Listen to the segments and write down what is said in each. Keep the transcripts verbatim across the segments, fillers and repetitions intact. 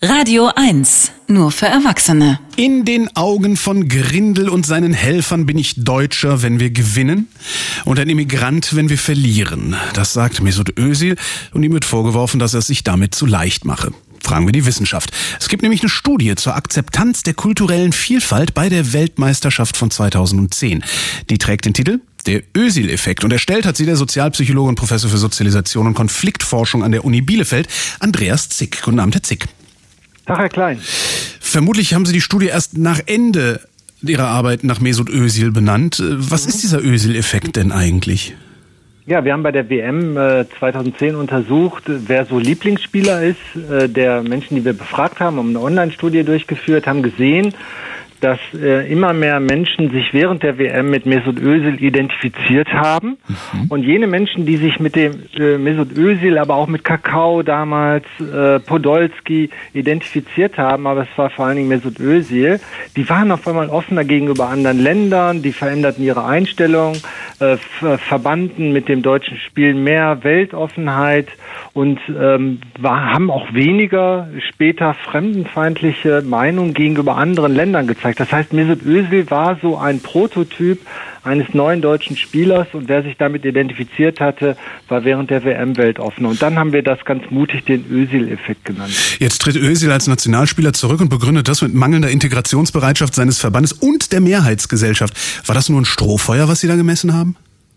Radio eins, nur für Erwachsene. In den Augen von Grindel und seinen Helfern bin ich Deutscher, wenn wir gewinnen, und ein Immigrant, wenn wir verlieren. Das sagt Mesut Özil, und ihm wird vorgeworfen, dass er es sich damit zu leicht mache. Fragen wir die Wissenschaft. Es gibt nämlich eine Studie zur Akzeptanz der kulturellen Vielfalt bei der Weltmeisterschaft von zweitausendzehn. Die trägt den Titel Der Özil-Effekt, und erstellt hat sie der Sozialpsychologe und Professor für Sozialisation und Konfliktforschung an der Uni Bielefeld, Andreas Zick. Guten Abend, Herr Zick. Tag, Herr Klein. Vermutlich haben Sie die Studie erst nach Ende Ihrer Arbeit nach Mesut Özil benannt. Was mhm. ist dieser Özil-Effekt denn eigentlich? Ja, wir haben bei der W M äh, zweitausendzehn untersucht, wer so Lieblingsspieler ist. Äh, der Menschen, die wir befragt haben, haben eine Online-Studie durchgeführt, haben gesehen, dass äh, immer mehr Menschen sich während der W M mit Mesut Özil identifiziert haben. Mhm. Und jene Menschen, die sich mit dem äh, Mesut Özil, aber auch mit Kakao damals, äh, Podolski identifiziert haben, aber es war vor allen Dingen Mesut Özil, die waren auf einmal offener gegenüber anderen Ländern, die veränderten ihre Einstellung, äh, ver- verbanden mit dem deutschen Spiel mehr Weltoffenheit und ähm, war, haben auch weniger später fremdenfeindliche Meinungen gegenüber anderen Ländern gezeigt. Das heißt, Mesut Özil war so ein Prototyp eines neuen deutschen Spielers, und wer sich damit identifiziert hatte, war während der W M weltoffen. Und dann haben wir das ganz mutig den Özil-Effekt genannt. Jetzt tritt Özil als Nationalspieler zurück und begründet das mit mangelnder Integrationsbereitschaft seines Verbandes und der Mehrheitsgesellschaft. War das nur ein Strohfeuer, was Sie da gemessen haben?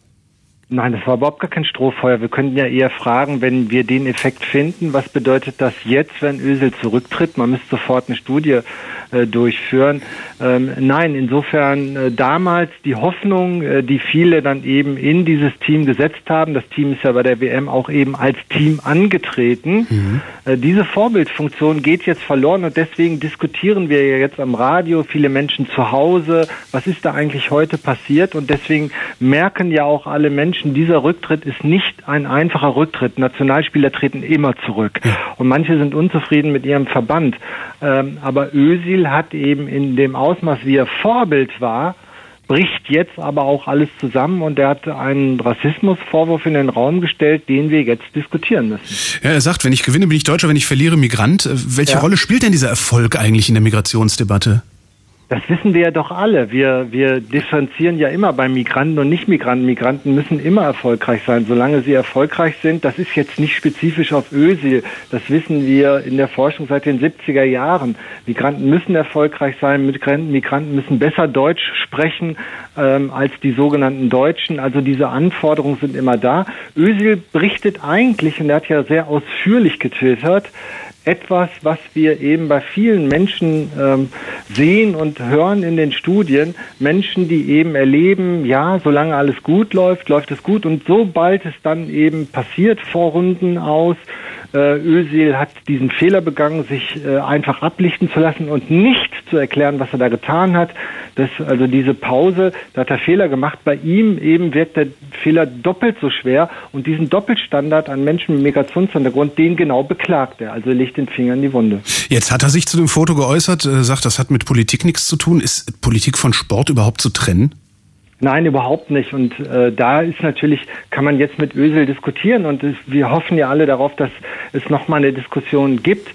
Nein, das war überhaupt gar kein Strohfeuer. Wir könnten ja eher fragen, wenn wir den Effekt finden, was bedeutet das jetzt, wenn Özil zurücktritt? Man müsste sofort eine Studie äh, durchführen. Ähm, nein, insofern äh, damals die Hoffnung, äh, die viele dann eben in dieses Team gesetzt haben, das Team ist ja bei der W M auch eben als Team angetreten, mhm. äh, diese Vorbildfunktion geht jetzt verloren, und deswegen diskutieren wir ja jetzt am Radio, viele Menschen zu Hause, was ist da eigentlich heute passiert, und deswegen merken ja auch alle Menschen, dieser Rücktritt ist nicht ein einfacher Rücktritt. Nationalspieler treten immer zurück. Ja. Und manche sind unzufrieden mit ihrem Verband. Ähm, aber Özil hat eben in dem Ausmaß, wie er Vorbild war, bricht jetzt aber auch alles zusammen, und er hat einen Rassismusvorwurf in den Raum gestellt, den wir jetzt diskutieren müssen. Ja, er sagt, wenn ich gewinne, bin ich Deutscher, wenn ich verliere, Migrant. Welche ja. Rolle spielt denn dieser Erfolg eigentlich in der Migrationsdebatte? Das wissen wir ja doch alle. Wir, wir differenzieren ja immer bei Migranten und Nicht-Migranten. Migranten müssen immer erfolgreich sein, solange sie erfolgreich sind. Das ist jetzt nicht spezifisch auf Özil. Das wissen wir in der Forschung seit den siebziger Jahren. Migranten müssen erfolgreich sein. Migranten, Migranten müssen besser Deutsch sprechen ähm, als die sogenannten Deutschen. Also diese Anforderungen sind immer da. Özil berichtet eigentlich, und er hat ja sehr ausführlich getwittert, etwas, was wir eben bei vielen Menschen ähm, sehen und hören in den Studien. Menschen, die eben erleben, ja, solange alles gut läuft, läuft es gut. Und sobald es dann eben passiert, Vorrunden aus, äh, Özil hat diesen Fehler begangen, sich äh, einfach ablichten zu lassen und nicht zu erklären, was er da getan hat. Das, also diese Pause, da hat er Fehler gemacht. Bei ihm eben wirkt der Fehler doppelt so schwer. Und diesen Doppelstandard an Menschen mit Migrationshintergrund, den genau beklagt er. Also er legt den Finger in die Wunde. Jetzt hat er sich zu dem Foto geäußert, äh, sagt, das hat mit Politik nichts zu tun. Ist Politik von Sport überhaupt zu trennen? Nein, überhaupt nicht. Und äh, da ist natürlich, kann man jetzt mit Özil diskutieren, und es, wir hoffen ja alle darauf, dass es nochmal eine Diskussion gibt.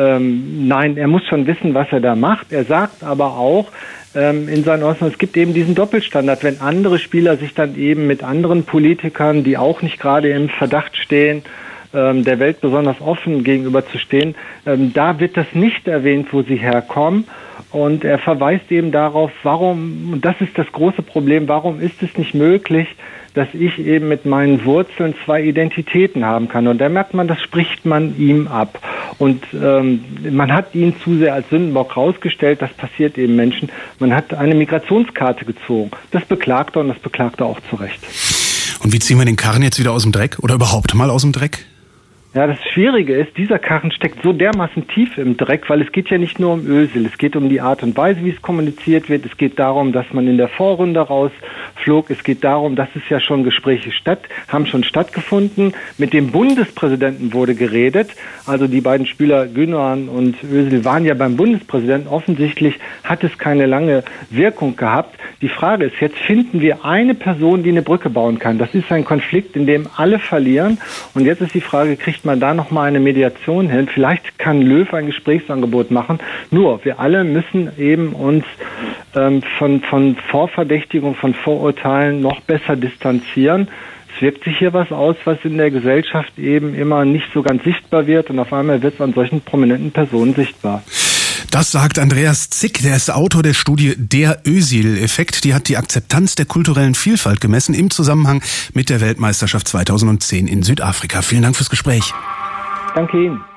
Ähm, nein, er muss schon wissen, was er da macht. Er sagt aber auch ähm, in seinen Äußerungen, es gibt eben diesen Doppelstandard, wenn andere Spieler sich dann eben mit anderen Politikern, die auch nicht gerade im Verdacht stehen, ähm, der Welt besonders offen gegenüberzustehen, ähm, da wird das nicht erwähnt, wo sie herkommen. Und er verweist eben darauf, warum, und das ist das große Problem, warum ist es nicht möglich, dass ich eben mit meinen Wurzeln zwei Identitäten haben kann. Und da merkt man, das spricht man ihm ab. Und ähm, man hat ihn zu sehr als Sündenbock rausgestellt, das passiert eben Menschen. Man hat eine Migrationskarte gezogen. Das beklagt er, und das beklagt er auch zu Recht. Und wie ziehen wir den Karren jetzt wieder aus dem Dreck? Oder überhaupt mal aus dem Dreck? Ja, das Schwierige ist, dieser Karren steckt so dermaßen tief im Dreck, weil es geht ja nicht nur um Özil, es geht um die Art und Weise, wie es kommuniziert wird, es geht darum, dass man in der Vorrunde rausflog, es geht darum, dass es ja schon Gespräche statt, haben schon stattgefunden, mit dem Bundespräsidenten wurde geredet, also die beiden Spieler Gündoğan und Özil waren ja beim Bundespräsidenten, offensichtlich hat es keine lange Wirkung gehabt. Die Frage ist, jetzt finden wir eine Person, die eine Brücke bauen kann. Das ist ein Konflikt, in dem alle verlieren, und jetzt ist die Frage, kriegt man da nochmal eine Mediation hin. Vielleicht kann Löw ein Gesprächsangebot machen. Nur, wir alle müssen eben uns ähm, von, von Vorverdächtigung, von Vorurteilen noch besser distanzieren. Es wirkt sich hier was aus, was in der Gesellschaft eben immer nicht so ganz sichtbar wird und auf einmal wird es an solchen prominenten Personen sichtbar. Das sagt Andreas Zick, der ist Autor der Studie Der Özil-Effekt. Die hat die Akzeptanz der kulturellen Vielfalt gemessen im Zusammenhang mit der Weltmeisterschaft zweitausendzehn in Südafrika. Vielen Dank fürs Gespräch. Danke Ihnen.